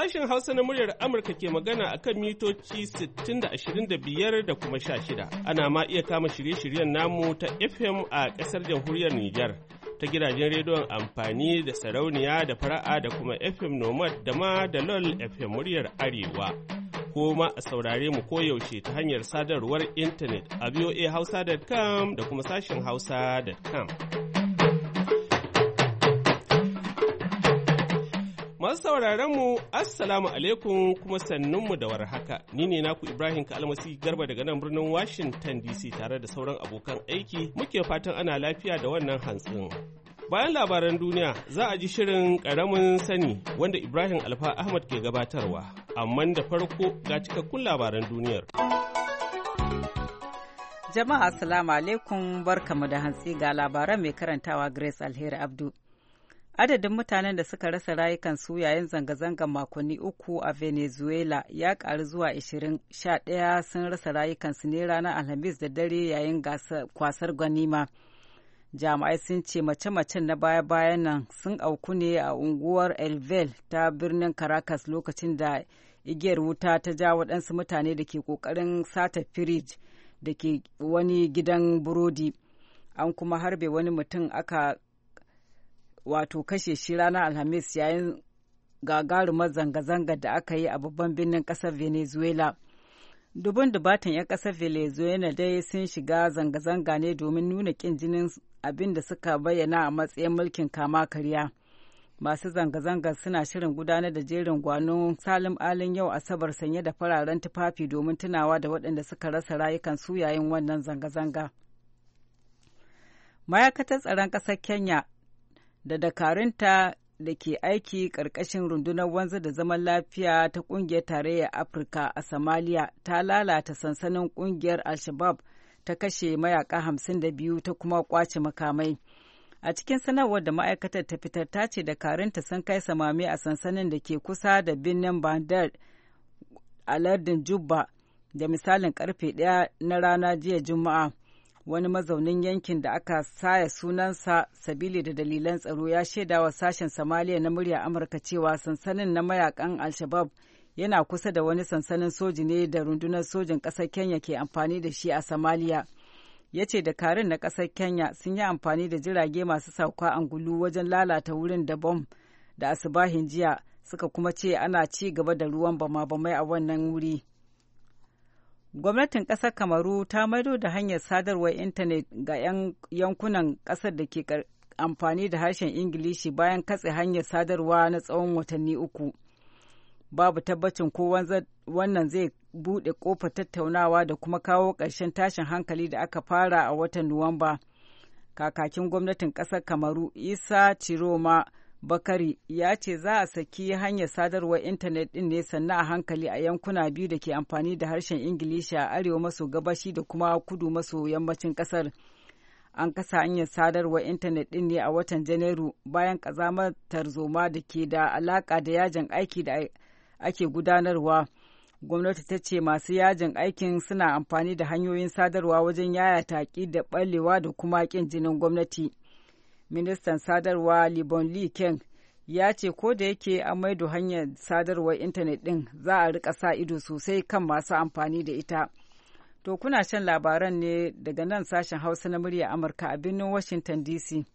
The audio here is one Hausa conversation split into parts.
Sashen Hausa na muryar Amurka ke magana a kan mitoci 60 da 25 da kuma 16. Ana ma iya kama shirye-shiryen namu ta FM a ƙasar jamhuriyar Nijar, ta gidajen rediyon amfani da sarauniya da fara'a da kuma FM Nomad da ma da LOL FM muryar Arewa. Ko ma a saurare mu koyaushe ta hanyar sadarwar intanet a voahausa.com da kuma sashen hausa.com. Masu sauraron mu Assalamu alaikum kuma sannunmu da warhaka. Ni ne naku Ibrahim Kalmasi Garba daga nan birnin Washington DC tare da sauran abokan aiki muke fatan ana lafiya da wannan hantsin. Bayan labaran duniya za a ji shirin ƙaramin sani wanda Ibrahim Alfa Ahmad ke gabatarwa, amma da farko ga cikakkun labaran duniyar. Jama'a Assalamu alaikum barkamu da hantsi ga labaran mai karantawa Grace Alheri Abdu. Adadin mutanen da suka rasa rayukansu yayin zanga-zangar makonni uku a Venezuela ya ƙaru zuwa 11 sun rasa rayukansu ne ranar Alhamis da dare yayin kwasar ganima. Jami'ai sun ce mace-macen na baya-bayan nan sun auku ne a unguwar Elvel ta birnin Caracas lokacin da igiyar wuta ta ja waɗansu mutane da ke ƙoƙarin sata firij da ke wani gidan burodi. An kuma harbe wani mutum aka kashe shi ranar Alhamis yayin gagarumar zanga-zangar da aka yi a babban birnin ƙasar Venezuela. Dubatan 'yan ƙasar Venezuela dai sun shiga zanga-zanga ne domin nuna ƙin jinin abin da suka bayyana a matsayin mulkin kama karya. Masu zanga-zangar suna shirin gudanar da jerin gwanon salim alin yau Asabar sanye da fararen tufafi domin tunawa da waɗanda suka rasa rayukansu yayin wannan zanga-zanga. Ma'aikatar tsaron ƙasar Kenya da dakarunta da ke aiki ƙarƙashin rundunar wanzar da zaman lafiya ta ƙungiyar tarayyar Afirka a Somalia ta lalata sansanin ƙungiyar Al-Shabaab ta kashe mayaka 52 ta kuma ƙwace makamai. A cikin sanarwar da ma'aikatar ta fitar ta ce dakarunta sun kai samame a sansanin da ke kusa da birnin Bandar a lardin Jubba da misalin karfe 1 na rana jiya Juma'a. Wani mazaunin yankin da aka saya sunansa sabili da dalilan tsaro ya shaida wa sashen Somalia na murya Amurka cewa sansanin na mayakan Al-Shabaab yana kusa da wani sansanin soji ne da rundunar sojin ƙasar Kenya ke amfani da shi a Somalia. Ya ce dakarun na ƙasar Kenya sun yi amfani da jirage masu sauka angulu wajen lalata wurin da bom da asubahin jiya, suka kuma ce ana ci gaba da ruwan bama-bamai a wannan wuri. Gwamnatin ƙasar Kamaru ta maido da hanyar sadarwar intanet ga 'yan yankunan ƙasar da ke amfani da harshen Ingilishi bayan katse hanyar sadarwa na tsawon watanni uku. Babu tabbacin ko wannan zai buɗe ƙofar tattaunawa da kuma kawo ƙarshen tashin hankali da aka fara a watan Nuwamba. Kakakin gwamnatin ƙasar Kamaru Isa Ciroma Bakari ya ce za a saki hanyar sadarwar intanet ɗin ne sannan a hankali a yankuna biyu da ke amfani da harshen Ingilishi a arewa maso gabashi da kuma kudu maso yammacin ƙasar. An kasa hanyar sadarwar intanet ɗin ne a watan Janairu bayan ƙazamar tarzoma da ke da alaƙa da yajin aiki da ake gudanarwa. Gwamnati ta ce masu yajin aikin suna amfani da hanyoyin sadarwa wajen yaya taƙi da ɓallewa da kuma ƙin jinin gwamnati. Ministan sadarwa Libon Lee Keng ya ce ko da yake an maido hanyar sadarwar intanet ɗin za a rika sa ido sosai kan masu amfani da ita. To kuna shan labaran ne daga nan sashen Hausa na murya Amurka a birnin Washington DC.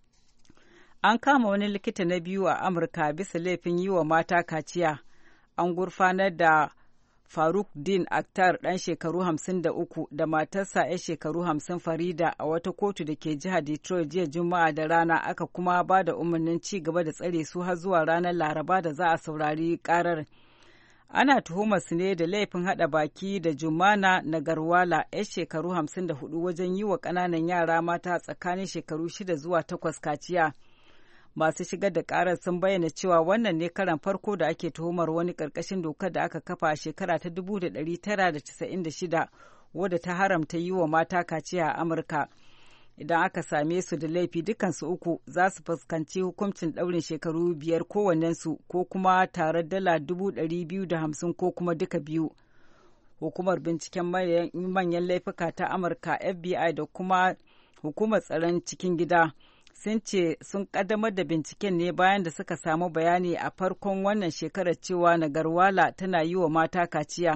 An kama wani likita na biyu a Amurka bisa laifin yi wa mata kaciya. An gurfanar da Faruk Din Akhtar ɗan shekaru 53 da matarsa 'yar shekaru 50 Farida a wata kotu da ke jihar Detroit jiya Juma'a da rana, aka kuma ba da umarnin ci gaba da tsare su har zuwa ranar Laraba da za a saurari karar. Ana tuhumar su ne da laifin haɗa baki da Jumana Nagarwala 'yar shekaru 54 wajen yi wa ƙananan yara mata tsakanin shekaru 6 zuwa 8 kaciya. Masu shigar da karar sun bayyana cewa wannan ne karan farko da ake tuhumar wani ƙarƙashin dokar da aka kafa a shekara ta 1996 wadda ta haramta yi wa mata kaciya a Amurka. Idan aka same su da laifi dukansu uku za su fuskanci hukuncin ɗaurin shekaru 5 kowannensu ko kuma tarar dala 250,000 ko kuma duka biyu. Hukumar binciken manyan laifuka ta Amurka FBI da kuma hukumar tsaron cikin gida sun ce sun ƙaddamar da binciken ne bayan da suka samu bayani a farkon wannan shekarar cewa Nagarwala tana yi wa mata kaciya.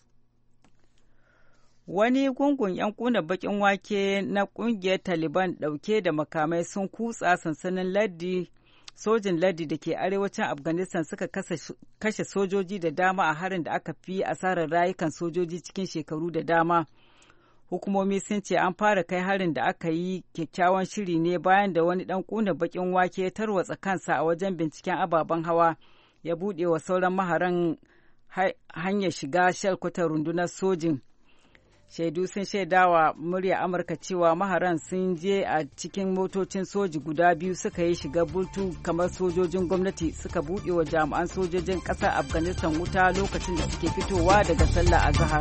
Wani gungun 'yan kuna bakin wake na ƙungiyar Taliban ɗauke da makamai sun kutsa sansanin sojin lardi da ke arewacin Afghanistan suka kashe sojoji da dama a harin da aka fi asarar rayukan sojoji cikin shekaru da dama. Hukumomi sun ce an fara kai harin da aka yi kyakkyawan shiri ne bayan da wani ɗan ƙuna bakin wake ya tarwatsa kansa a wajen binciken ababen hawa ya buɗe wa sauran maharan hanyar shiga shalkwatar rundunar sojin. Shaidu sun shaidawa murya Amurka cewa maharan sun je a cikin motocin soji guda biyu suka yi shiga bultu kamar sojojin gwamnati suka buɗe wa jami'an sojojin ƙasar Afghanistan wuta lokacin da suke fitowa daga sallah azhar.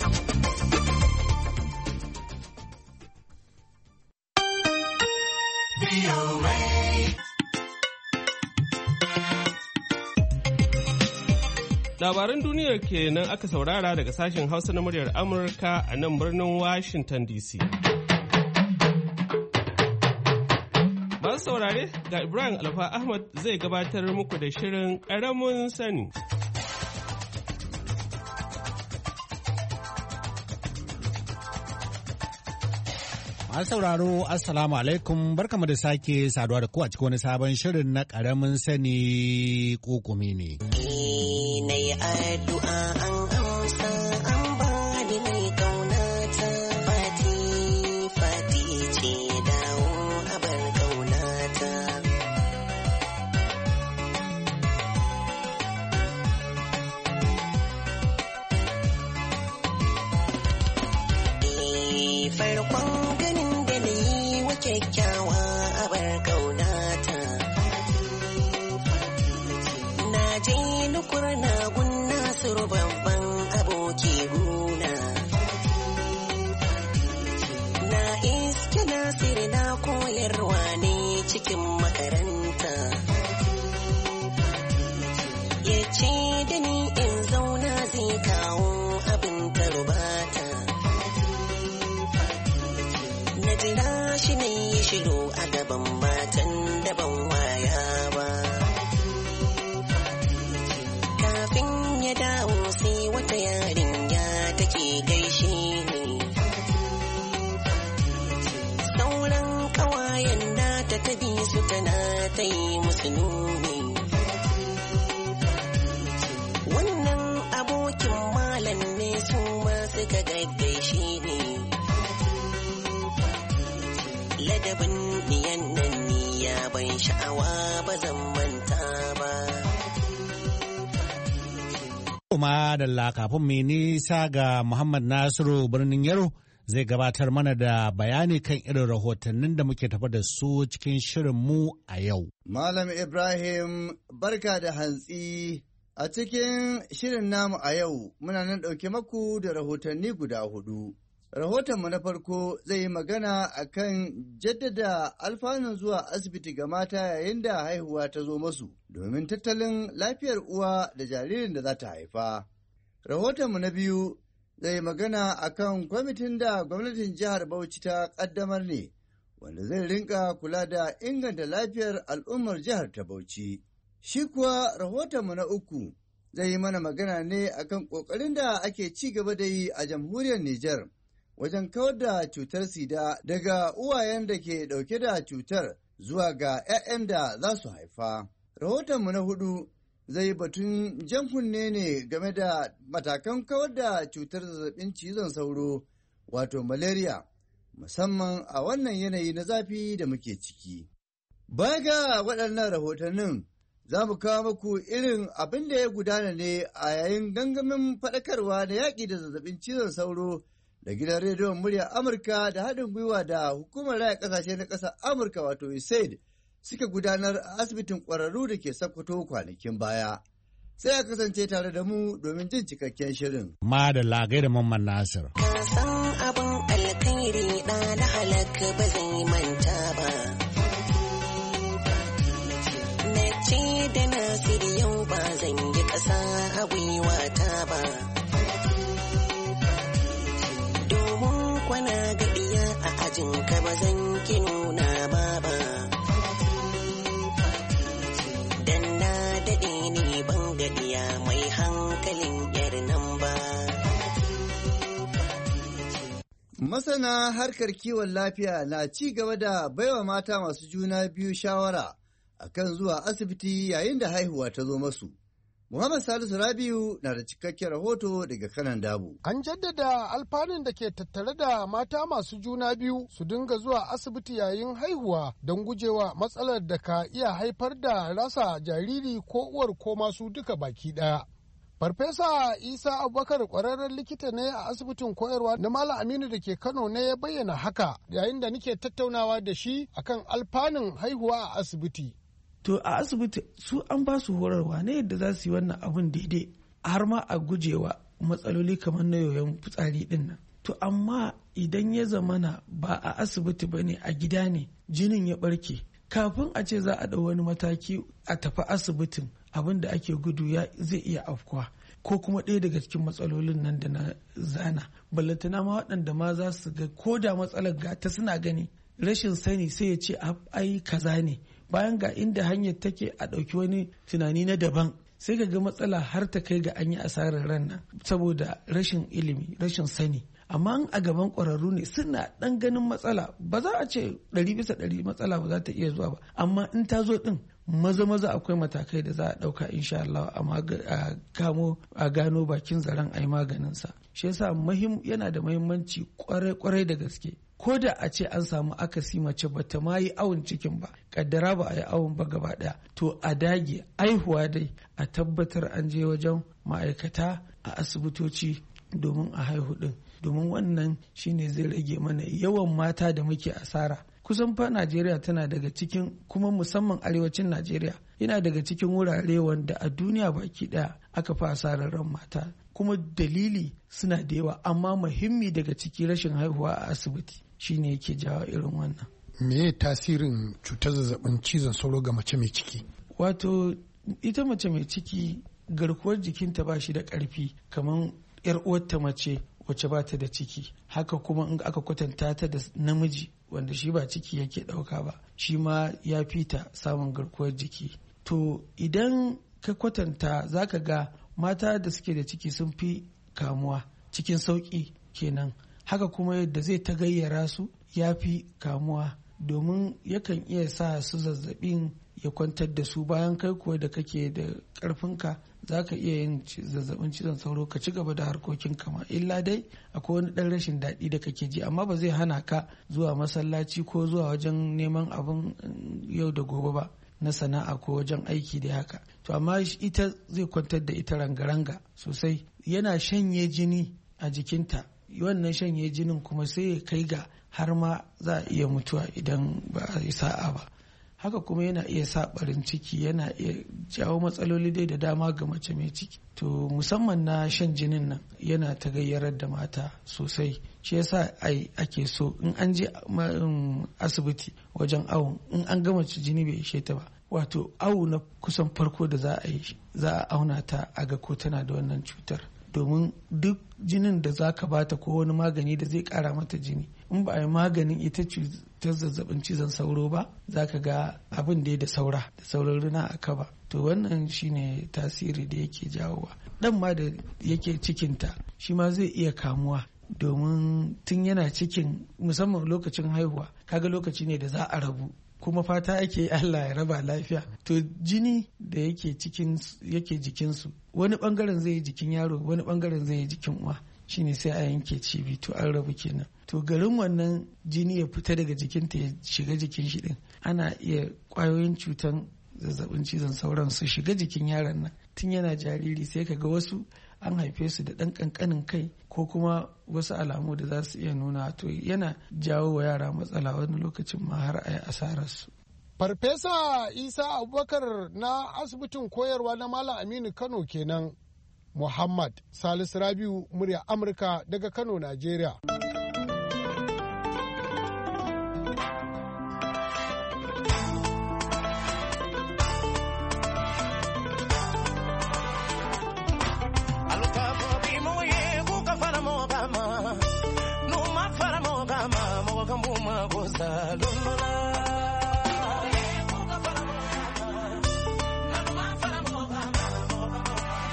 Labaran duniyar kenan aka saurara daga sashen Hausa na muryar Amurka a nan birnin Washington DC. Masu saurare ga Ibrahim Alfa Ahmad zai gabatar muku da shirin ƙaramin sani. Masu sauraro, Assalamu alaikum, barkamu da sake saduwa da ku a cikin wani sabon shirin na ƙaramin sani kokumi ne. Na yi addu'a an amsa an ba ni mai ƙaunata fati ce dawo a bar ƙaunata. Farkon ganin da na yi wa kyakkyawa a bar ƙaunata. Na je nukur na gunna suru babban aboki guna. Na iske Nasiru na koyarwa ne cikin makaranta. Ya ce da ni in zauna zai kawo abin tarbata. Na jira shi ne ya shiru a gaban matan da ban waya ba. Kafin ya dawo sai wata yarinya take gaishe ni. Sauran ƙawayen nata ta bi su tana ta yi musu nuni. Wannan abokin malam ne su ma suka gaggaishe ni. Ladabin niyan nan ni ya ban sha'awa ba zan manta ba. Kuma da kafin mai nisa ga Muhammad Nasiru birnin Yaro zai gabatar mana da bayani kan irin rahotannin da muke tafa da su cikin shirin mu a yau. Malam Ibrahim, barka da hantsi. A cikin shirin namu a yau muna nan ɗauke maku da rahotanni guda 4. Rahotonmu na farko zai yi magana a kan jaddada alfanun zuwa asibiti ga mata yayin da haihuwa ta zo masu domin tattalin lafiyar uwa da jaririn da za ta haifa. Rahotonmu na biyu zai yi magana a kan kwamitin da gwamnatin jihar Bauchi ta ƙaddamar ne, wanda zai rinka kula da inganta lafiyar al'ummar jihar ta Bauchi. Shi kuwa rahotonmu na uku zai yi mana magana ne a kan ƙoƙarin da ake ci gaba da yi a jamhuriyar Nijar. Wajen kawar da cutar sida daga uwayen da ke ɗauke da cutar zuwa ga 'ya'yan da za su haifa. Rahotonmu na 4 zai batun jan kunne ne game da matakan kawar da cutar zazzabin cizon sauro wato malaria, musamman a wannan yanayi na zafi da muke ciki. Baya ga waɗannan rahotannin za mu kawo muku irin abin da ya gudana ne a yayin gangamin faɗakarwa da yaƙi da zazzabin cizon sauro da gidan rediyon muryar Amurka da haɗin gwiwa da hukumar raya ƙasashe na ƙasar Amurka wato USAID suka gudanar a asibitin ƙwararru da ke Sokoto kwanakin baya. Sai a kasance tare da mu domin jin cikakken shirin. Ma da lagai da Mamman Nasir. Ka san abin alkhairi ɗa na halak ba zai manta ba. Na ce da Nasir yau ba zan yi ƙasa a gwiwata ba. Kwana gaɗiya a ajin ka ba zan ki nuna ma ba. Masana harkar kiwon lafiya na ci gaba da baiwa mata masu juna biyu shawara akan zuwa asibiti yayin da haihuwa ta zo masu. Muhammad Salisu Rabiu na da cikakken rahoto daga kanan Dabo. An jaddada alfanun da ke tattare da mata masu juna biyu su dinga zuwa asibiti yayin haihuwa don gujewa matsalar da ka iya haifar da rasa jariri ko uwar ko masu duka baki ɗaya. Farfesa Isa Abubakar ƙwararren likita ne a asibitin koyarwa na Malam Aminu da ke Kano ne ya bayyana haka yayin da nake tattaunawa da shi akan alfanun haihuwa a asibiti. To a asibiti su an ba su horarwa ne yadda za su yi wannan abun daidai har ma a gujewa matsaloli kamar na yoyon fitsari din nan. To amma idan ya zamana ba a asibiti ba ne a gida ne jinin ya barke kafin a ce za a ɗau wani mataki a tafi asibitin abin da ake gudu zai iya afkuwa ko kuma ɗaya daga cikin matsalolin nan da na zana ballantana ma waɗanda ma za su ga ko da matsalar gata suna gani rashin sani sai ya ce ai kaza ne bayan ga inda hanyar take a ɗauki wani tunani na daban sai ka ga matsala har ta kai ga an yi asarar ran nan saboda rashin ilimi rashin sani amma a gaban ƙwararru ne suna ɗan ganin matsala ba za a ce 100% matsala ba za ta iya zuwa ba amma in ta zo ɗin maza akwai matakai da za a ɗauka insha Allah a gano bakin zaren a yi maganinsa shi yasa yana da muhimmanci kwarai da gaske ko da a ce an samu akasi mace ba ta ma yi awon cikin ba kaddara ba a yi awon ba gaba daya to a dage aihuwa dai a tabbatar an je wajen ma'aikata a asibitoci domin a haihu din domin wannan shine zai rage mana yawan mata da muke asara kusan fa Najeriya tana daga cikin kuma musamman arewacin Najeriya yana daga cikin wurare wanda a duniya baki daya aka fi asarar ran mata kuma dalili suna da yawa amma muhimmi daga ciki rashin haihuwa a asibiti shine yake jawo irin wannan. Me tasirin cutar zazzabin cizon sauro ga mace mai ciki? Wato ita mace mai ciki garkuwar jikinta ba shi da ƙarfi kamar 'yar uwarta mace wacce ba ta da ciki haka kuma in aka kwatanta ta da namiji wanda shi ba ciki yake ɗauka ba shi ma ya fita samun garkuwar jiki to idan ka kwatanta za ka ga mata da suke da ciki sun fi kamuwa cikin sauƙi kenan haka kuma yadda zai ta gayyara su ya fi kamuwa domin yakan iya sa su zazzabin ya kwantar da su bayan kai kuwa da kake da ƙarfinka za ka iya yin zazzabin cizon sauro ka ci gaba da harkokin kama illa dai akwai wani ɗan rashin daɗi da kake ji amma ba zai hana ka zuwa masallaci ko zuwa wajen neman abin yau da gobe ba na sana'a ko wajen aiki da haka to amma ita zai kwantar da ita ranga-ranga sosai yana shanye jini a jikinta wannan shanye jinin kuma sai ya kai ga har ma za a iya mutuwa idan ba a yi sa'a ba haka kuma yana iya sa barin ciki yana iya jawo matsaloli dai da dama ga mace mai ciki to musamman na shan jinin nan yana ta gayyarar da mata sosai shi yasa ake so in an je asibiti wajen awon in an gama jini bai ishe ta ba wato awo na kusan farko da za a auna ta a ga ko tana da wannan cutar domin duk jinin da za ka bata ko wani magani da zai kara mata jini in ba a yi maganin ita cutar zazzabin cizon sauro ba za ka ga abin da sauran runa a kaba to wannan shine tasiri da yake jawowa dan ma da yake cikinta shi ma zai iya kamuwa domin tun yana cikin musamman lokacin haihuwa kaga lokaci ne da za a rabu kuma fata ake Allah ya raba lafiya to jini da yake jikinsu wani bangaren zai yi jikin yaro wani bangaren zai yi jikin uwa shine sai a yanke cibi to an rabu kenan to garin wannan jini ya fita daga jikinta ya shiga jikin shi din ana iya kwayoyin cutan zazzabin cizon sauran su shiga jikin yaron nan tun yana jariri sai kaga wasu an haife su da ɗan ƙanƙanin kai ko kuma wasu alamu da za su iya nuna to yana jawo wa yara matsala wani lokacin ma har a yi asararsu. Farfesa Isa Abubakar na asibitin koyarwa na Malam Aminu Kano kenan. Muhammad Salisu Rabiu murya Amurka daga Kano, Najeriya.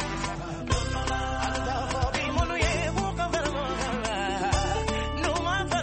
No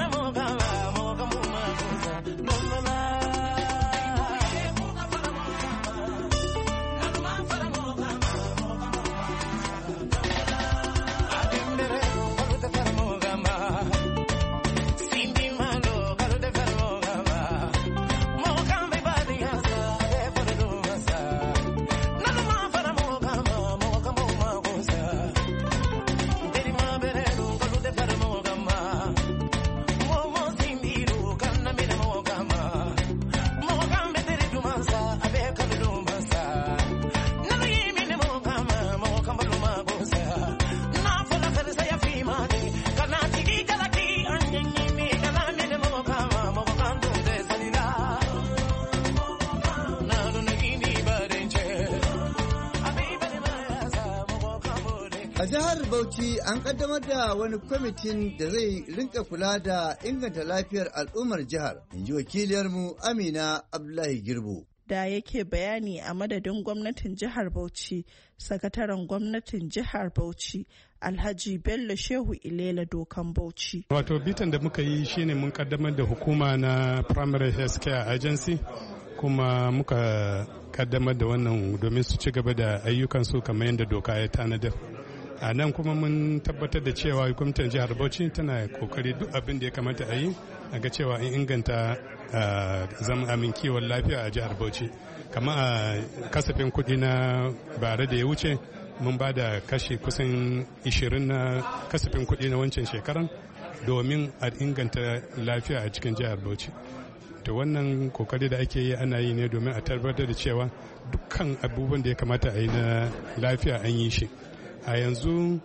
A jihar Bauchi an kaddamar da wani kwamitin da zai rinka kula da inganta lafiyar al'ummar jihar, in ji wakiliyarmu Amina Abdullahi Girbo. Da yake bayani a madadin gwamnatin jihar Bauchi, sakataren gwamnatin jihar Bauchi, Alhaji Bello Shehu Ilela Dokan Bauchi. Wato bitan da muka yi shine mun kaddamar da hukuma na Primary Health Care Agency, kuma muka kaddamar da wannan domin su ci gaba da ayyukansu kamar yadda doka ya tanadar. A nan kuma mun tabbatar da cewa gwamnatin jihar Bauchi tana kokari duk abin da ya kamata a yi a ga cewa an inganta zama amin kiwon lafiya a jihar Bauchi. Kama a kasafin kuɗi na bare da ya wuce mun ba da kashi kusan 20 na kasafin kuɗi na wancan shekaran domin a inganta lafiya a cikin jihar Bauchi. To wannan kokari da ake yi ana yi ne domin a tabbatar da cewa dukkan abubuwan da ya kamata a yi na lafiya an yi shi. A yanzu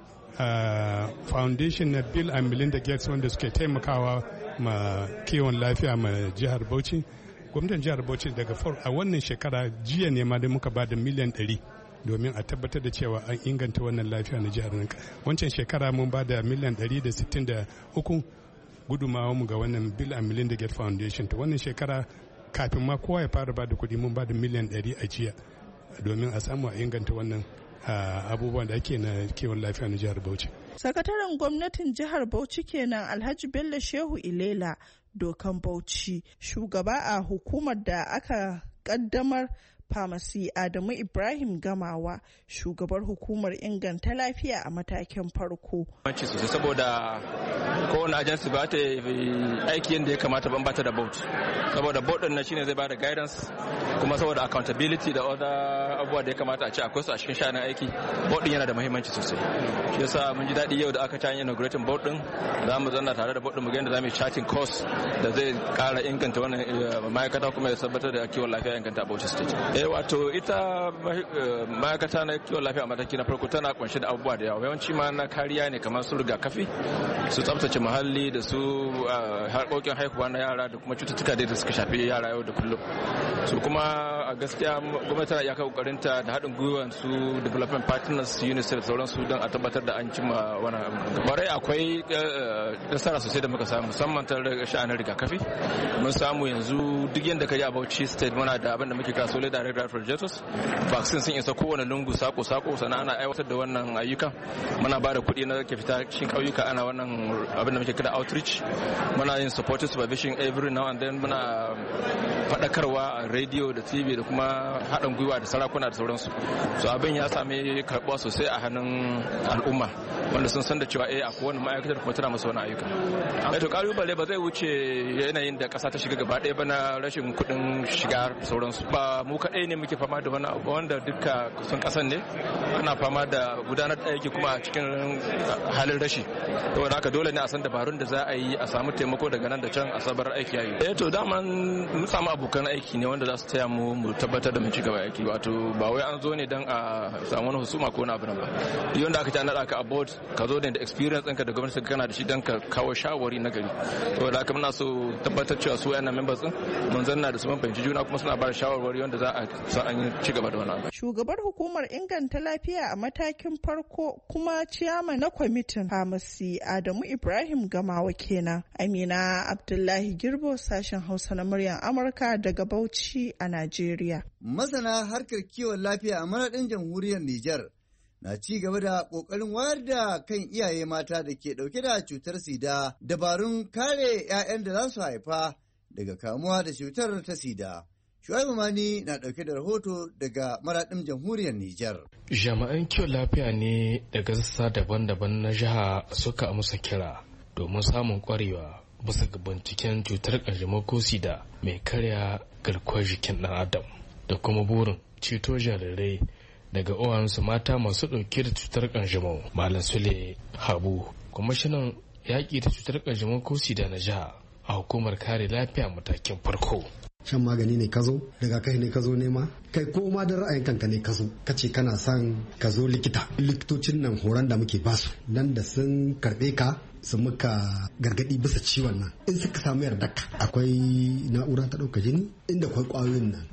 foundation na Bill and Melinda Gates wanda suke taimakawa ma kiwon lafiya ma jihar Bauchi, gwamnatin jihar Bauchi daga a wannan shekara jiya ne ma da muka ba da miliyan 100 domin a tabbatar da cewa an inganta wannan lafiya na jihar nan. Wancan shekara mun ba da miliyan 163 gudumawa mu ga wannan Bill and Melinda Gates Foundation. To wannan shekara kafin ma kowa ya fara ba da kuɗi mun ba da miliyan 100 a jiya domin a samu a inganta wannan abubuwan da ake na kiwon lafiya na jihar Bauchi. Sakataren gwamnatin jihar Bauchi kenan Alhaji Bello Shehu Ilela Dokan Bauchi, shugaba a hukumar da aka kaddamar Famasi Adamu Ibrahim Gamawa, shugabar hukumar inganta lafiya a matakin farko. Sosai saboda kowane agency ba ta aiki yadda ya kamata ban bata da board. Saboda board din na shine zai bada guidance, kuma saboda accountability da other abubuwa da ya kamata a ce akwai su a cikin sha'anin aiki, board din yana da muhimmanci sosai. Shi yasa mun ji daɗi yau da aka ta inaugurating board din, za mu zanna tare da board din mu ga yadda za mu yi charting course da zai ƙara inganta wannan ma'aikata kuma ya tabbatar da kiwon lafiya inganta Bauchi State. Wato ita ma'aikata na kiwon lafiya a mataki na farko tana kunshe da abubuwa da yawa, yawanci ma na kariya ne kamar su rigakafi, su tsaftace muhalli da su harkokin haihuwa na yara da kuma cututtuka da suka shafi yara yau da kullum. Su kuma a gaskiya gwamnati tana iyaka kokarinta da haɗin gwiwar su development partners UNICEF sauransu don a tabbatar da an cimma wannan. Kwarai akwai nasara sosai da muka samu, musamman ta sha'anin rigakafi. Mun samu yanzu duk yadda ka yi a Bauchi State muna da abin da muke kira Solidarity Projects. Vaccine sun isa kowane lungu sako-sako, sannan ana aiwatar da wannan ayyuka. Muna ba da kuɗi na ke fita cikin ƙauyuka, ana wannan abin da muke kira outreach. Muna yin supportive supervision every now and then, muna faɗakarwa a radio da TV da kuma haɗin gwiwa da sarakuna da sauransu. So abin ya sami karɓuwa sosai a hannun al'umma, wanda sun san da cewa akwai wani ma'aikatar kuma tana masu wani ayyuka. To ƙalubale ba zai wuce yanayin da ƙasa ta shiga gaba ɗaya ba na rashin kuɗin shiga sauransu. Ba mu kaɗai ne muke fama da wani abu, wanda duka kusan ƙasan ne ana fama da gudanar da aiki kuma a cikin halin rashi. Saboda haka dole ne a san dabarun da za a yi a samu taimako daga nan da can a sabar aiki yayi. To dama mun samu abokan aiki ne wanda za su taya mu tabbatar da mun ci gaba aiki. Wato ba wai an zo ne don a samu wani husuma ko wani abu ba. Duk wanda aka naɗa ka a board ka zo ne da experience ɗinka da gwamnati kana da shi don ka kawo shawari na gari. Saboda haka muna so tabbatar cewa su wayannan members din mun zanna da su mun fahimci juna kuma suna ba da shawarwari wanda za a sa an ci gaba da wannan. Shugabar hukumar inganta lafiya a matakin farko kuma ciyama na kwamitin Famasi Adamu Ibrahim Gamawa kenan. Amina Abdullahi Girbo, sashen Hausa na muryar Amurka daga Bauchi a Najeriya. Masana harkar kiwon lafiya a maraɗin jamhuriyar Nijar na ci gaba da ƙoƙarin wayar da kan iyaye mata da ke ɗauke da cutar sida dabarun kare 'ya'yan da za su haifa daga kamuwa da cutar ta sida. Shu'aibu Mani na ɗauke da rahoto daga maraɗin jamhuriyar Nijar. Jami'an kiwon lafiya ne daga sassa daban-daban na jiha suka amsa kira domin samun ƙwarewa bisa ga binciken cutar ƙanjamau ko sida mai karya garkuwar jikin ɗan adam da kuma burin ceto jarirai daga uwansu mata masu ɗauke da cutar ƙanjamau. Malam Sule Habu, kwamishinan yaƙi da cutar ƙanjamau ko sida na jiha a hukumar kare lafiya matakin farko. Shan magani ne ka zo, rigakafi ne ka zo nema, kai ko ma da ra'ayin kanka ne ka zo, ka ce kana son ka zo likita. Likitocin nan horon da muke basu, nan da sun karɓe ka su muka gargadi bisa ciwon nan. In suka samu yardarka, akwai na'ura ta ɗauka jini, inda akwai ƙwayoyin nan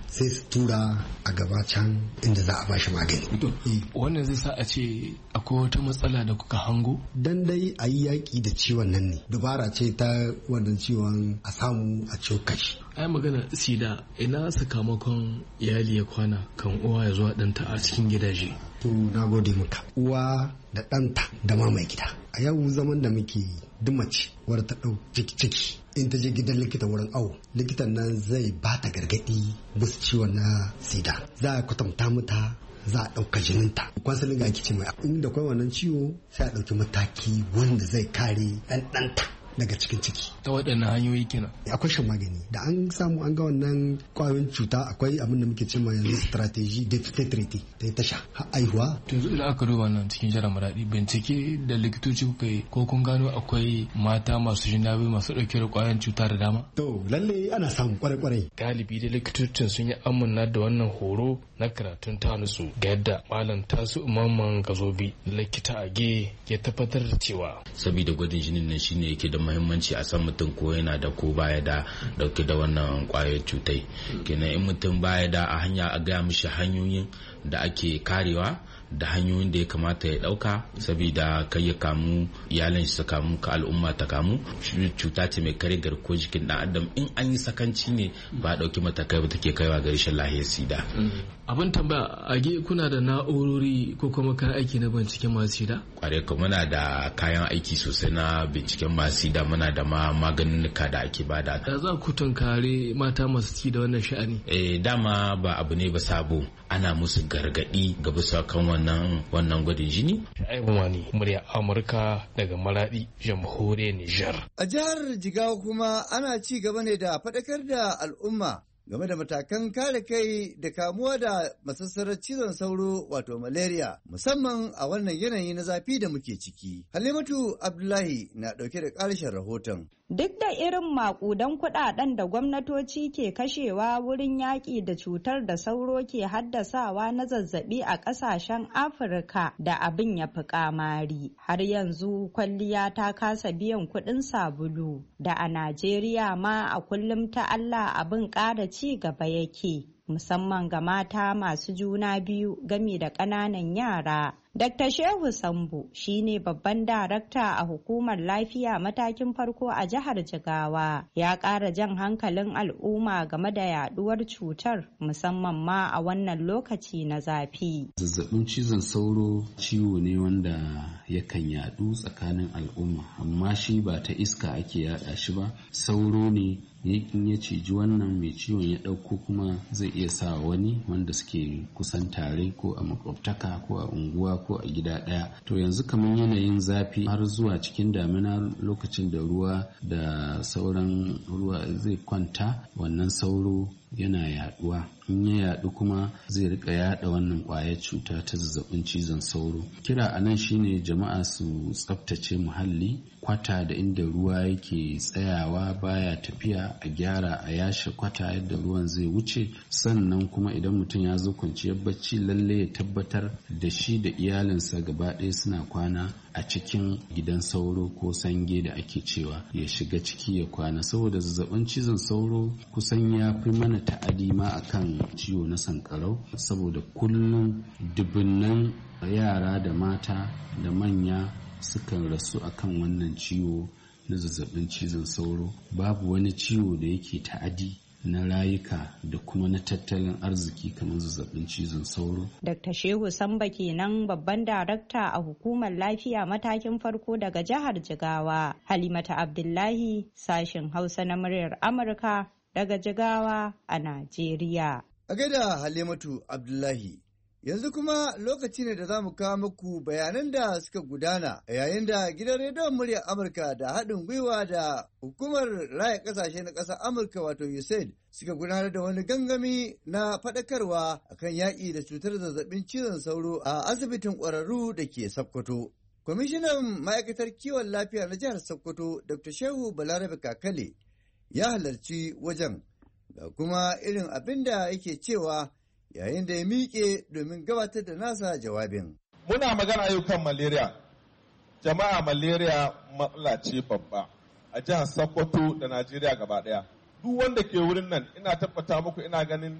sai su tura a gaba can inda za a bashi magani. Wannan zai sa a ce akwai wata matsala da kuka hango? Dan dai a yi yaƙi da ciwon nan ne, dubara ce ta wannan ciwon a samu a ciwo kashi. Ai magana sida, ina sakamakon iyali ya kwana kan uwa ya zuwa ɗanta a cikin gidaje. To na gode maka, uwa da ɗanta da ma mai gida. A yau zaman da muke dumace wadda ta ɗau ciki in ta je gidan likita wurin awo, likitan nan zai ba ta gargaɗi bisa ciwon na sida, za a kwatanta mata, za a ɗauka jininta. Kwansalin ga ake ce mai inda kwai wannan ciwo sai a ɗauki mataki wanda zai kare ɗanta daga cikin ciki. Ta waɗannan hanyoyi kenan. Akwai shan magani da an samu an ga wannan kwayoyin cuta, akwai abin da muke cewa yanzu strategy de traité ta ta sha aihuwa. Yanzu idan aka duba nan cikin jihar Maradi, bincike da likitoci kuka yi ko kun gano akwai mata masu juna biyu masu ɗauke da kwayoyin cuta da dama? To lalle ana samu kwarai-kwarai. Galibi da likitocin sun yi amanna da wannan horo na karatun tanusu ga yadda malam Tasu Mamman Gazobi likita a ge ya tabbatar da cewa. Sabida gwajin jinin nan shine yake da muhimmanci a san mutum ko yana da ko baya da dauke da wannan kwayar cutai. Kenan in mutum baya da a hanya a gaya mishi hanyoyin da ake karewa da hanyoyin da ya kamata ya dauka saboda kai ya kamu, iyalin shi su kamu, ka al'umma ta kamu. Cuta ce mai kare garkuwar jikin dan adam, in an yi sakanci ne ba a dauki matakai ba take kaiwa ga rashin lahiyar sida. Abin tambaya, age kuna da na'urori ko kuma kayan aiki na binciken masu sida? Kware ka muna da kayan aiki sosai na binciken masu sida, muna da ma maganinnika da ake bada. Da za ku tunkare mata masu ci da wannan sha'ani? Dama ba abu ne ba sabo, ana musu gargadi ga bisa kan wannan gwadin jini. Shaibu Mani, murya Amurka daga Maradi, jamhuriyar Nijar. A jihar Jigawa kuma ana ci gaba ne da faɗakar da al'umma game da matakan kare kai da kamuwa da masassarar cizon sauro wato malaria, musamman a wannan yanayi na zafi da muke ciki. Halimatu Abdullahi na ɗauke da ƙarshen rahoton. Duk da irin maƙudan kuɗaɗen da gwamnatoci ke kashewa wurin yaƙi da cutar da sauro ke haddasawa na zazzaɓi a ƙasashen Afirka da abin ya fi ƙamari, har yanzu kwalliya ta kasa biyan kuɗin sabulu, da a Najeriya ma a kullum ta Allah abin ƙara ci gaba yake, musamman ga mata masu juna biyu gami da ƙananan yara. Dr. Shehu Sambo shine babban darakta a hukumar lafiya matakin farko a jihar Jigawa. Ya ƙara jan hankalin al'umma game da yaduwar cutar, musamman ma a wannan lokaci na zafi. Zazzabin cizon sauro ciwo ne wanda yakan yadu tsakanin al'umma, amma shi ba ta iska ake yada shi ba. Sauro ne in ya ciji wannan mai ciwon ya ɗauko kuma zai iya sa wani wanda suke kusan tare ko a makwabtaka ko a unguwa ko a gida ɗaya. To yanzu kamar yanayin zafi har zuwa cikin damina, lokacin da ruwa da sauran ruwa zai kwanta, wannan sauro yana yaduwa. In ya yadu kuma zai rika yada wannan kwayar cuta ta zazzabin cizon sauro. Kira a nan shine jama'a su tsaftace muhalli, kwata da inda ruwa yake tsayawa baya tafiya a gyara, a yashe kwata yadda ruwan zai wuce. Sannan kuma idan mutum ya zo kwanciyar bacci, lalle ya tabbatar da shi da iyalinsa gaba ɗaya suna kwana a cikin gidan sauro ko sange da ake cewa, ya shiga ciki ya kwana, saboda zazzabin cizon sauro kusan ya fi mana ta'adi ma akan ciwo na sankarau, saboda kullum dubunnan yara da mata da manya sukan rasu akan wannan ciwo na zazzabin cizon sauro. Babu wani ciwo da yake ta'adi na rayuka da kuma na tattalin arziki kamar zazzabin cizon sauro. Dr. Shehu Samba kenan, babban darakta a hukumar lafiya matakin farko daga jihar Jigawa. Halimata Abdullahi, sashen Hausa na muryar Amurka daga Jigawa a Najeriya. A gaida Halimatu Abdullahi. Yanzu kuma lokaci ne da za mu kawo muku bayanan da suka gudana a yayin da gidan rediyon muryar Amurka da haɗin gwiwa da hukumar raya ƙasashe na ƙasar Amurka wato USAID suka gudanar da wani gangami na faɗakarwa akan yaƙi da cutar zazzabin cizon sauro a asibitin ƙwararru da ke Sokoto. Kwamishinan ma'aikatar kiwon lafiya na jihar Sokoto Dr. Shehu Balarabe Kakale ya halarci wajen da kuma irin abin da yake cewa yayin da ya miƙe domin gabatar da nasa jawabin. Muna magana yau kan malaria. Jama'a, malaria matsala ce babba a jihar Sokoto da Najeriya gaba ɗaya. Duk wanda ke wurin nan ina tabbata muku, ina ganin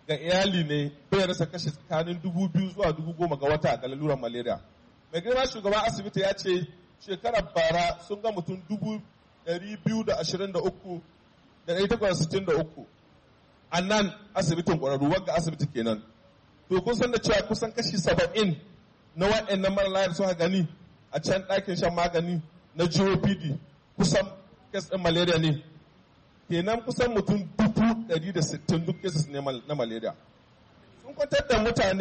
ga iyali ne bai rasa kashe tsakanin 2,000 zuwa 10,000 ga wata ga lalurar malaria. Mai girma shugaban asibiti ya ce shekarar bara sun ga mutum 223,863 a nan asibitin ƙwararru, wanda asibiti kenan. To kun san da cewa kusan kashi 70 na waɗannan mara lafiya suka gani a can ɗakin shan magani na GOPD kusan kes ɗin malaria ne. Kenan kusan mutum 160 duk cases ne na malaria. Sun kwantar da mutane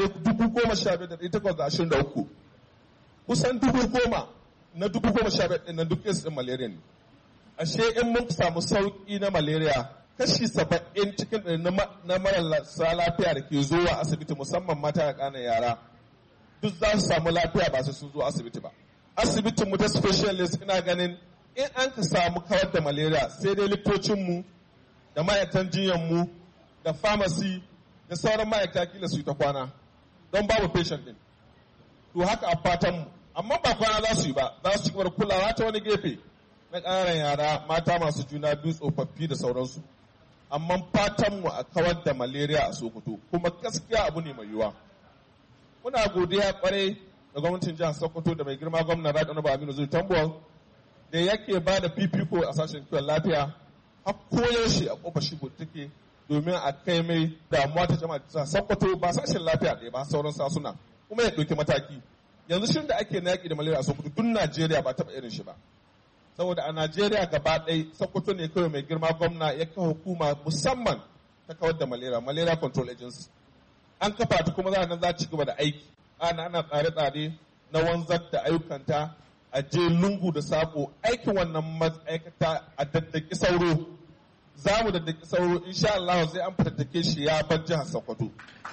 15,823 kusan 10,000 na 15,000 ɗin nan duk cases ɗin malaria ne. Ashe in mun samu sauƙi na malaria kashi 70 cikin ɗari na marasa lafiya da ke zuwa asibiti musamman mata da ƙananan yara duk za su samu lafiya ba su sun zo asibiti ba. Asibitin mu ta specialist ina ganin in an ka samu kawar da malaria sai dai likitocinmu da ma'aikatan jinyanmu da pharmacy da sauran ma'aikata kila su yi ta kwana don babu patient din. To haka a fatanmu, amma ba kwana za su yi ba, za su ci gaba da kulawa ta wani gefe na ƙananan yara, mata masu juna biyu, tsofaffi da sauransu. Amma fatanmu a kawar da malaria a Sokoto, kuma gaskiya abu ne mai yiwuwa. Muna godiya kwarai da gwamnatin jihar Sokoto da mai girma gwamna Rabi Aminu Zuri Tambuwal da yake ba da fifiko a sashen kiwon lafiya har koyaushe a kofar shigo take domin a kai mai damuwa ta jama'a ta Sokoto ba sashen lafiya ɗaya ba sauran sasuna kuma ya ɗauki mataki. Yanzu shirin da ake na yaƙi da malaria a Sokoto duk Najeriya ba taɓa irin shi ba. Saboda a Najeriya gaba ɗaya Sokoto ne kawai mai girma gwamna ya kawo hukuma musamman ta kawar da malaria control agency. An kafa ta kuma za ta ci gaba da aiki. Ana tsare-tsare na wanzar da ayyukanta a je lungu da sako aikin wannan ma'aikata a daddaki sauro. Za mu daddaki sauro insha Allah sai an fitattake shi ya bar jihar Sokoto.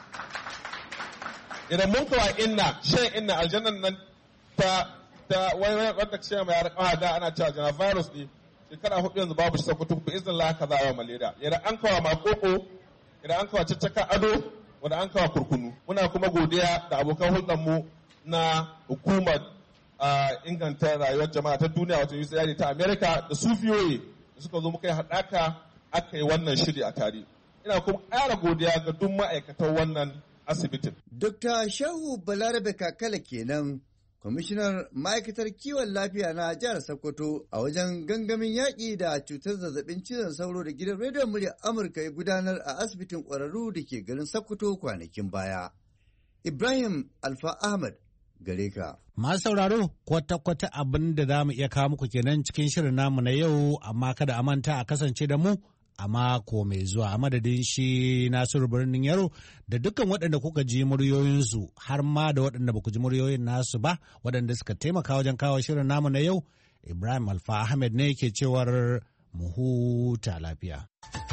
Idan mun kawa shan inna aljannan nan ta wani wanda ce mai harkawa da ana cewa jana virus ne shekara 4 yanzu babu shi Sokoto bi izinin Allah ka za a malaria. Idan an kawa makoko, idan an kawa caccaka ado, wanda an kawo kurkunu. Muna kuma godiya da abokan hulɗarmu na hukumar inganta rayuwar jama'a ta duniya wato USAID ta Amerika da su VOA da suka zo muka yi haɗaka aka yi wannan shiri a tare. Ina kuma ƙara godiya ga duk ma'aikatan wannan asibitin. Dr. Shehu Balarabe Kakala kenan, kwamishinar ma'aikatar kiwon lafiya na jihar Sokoto a wajen gangamin yaƙi da cutar zazzabin cizon sauro da gidan rediyon muryar Amurka ya gudanar a asibitin ƙwararru da ke garin Sokoto kwanakin baya. Ibrahim Alfa Ahmad gare ka. Masu sauraro kwata-kwata abin da za mu iya kawo muku kenan cikin shirin namu na yau, amma kada a manta a kasance da mu a mako mai zuwa a madadin shi Nasiru Birnin Yaro da dukkan waɗanda kuka ji muryoyinsu har ma da waɗanda ba ku ji muryoyin nasu ba waɗanda suka taimaka wajen kawo shirin namu na yau. Ibrahim Alfa Ahmed ne ke cewar mu huta lafiya.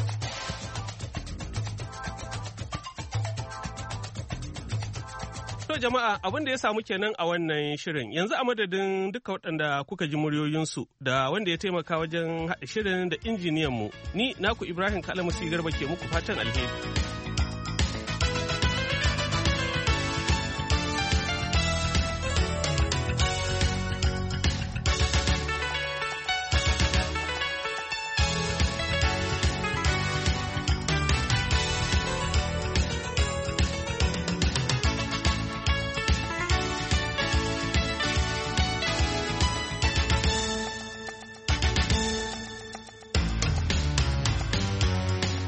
To jama'a abin da ya samu kenan a wannan shirin yanzu a madadin duka waɗanda kuka ji muryoyinsu da wanda ya taimaka wajen haɗa shirin da injiniyanmu ni naku Ibrahim Kalamusi Garba ke muku fatan alheri.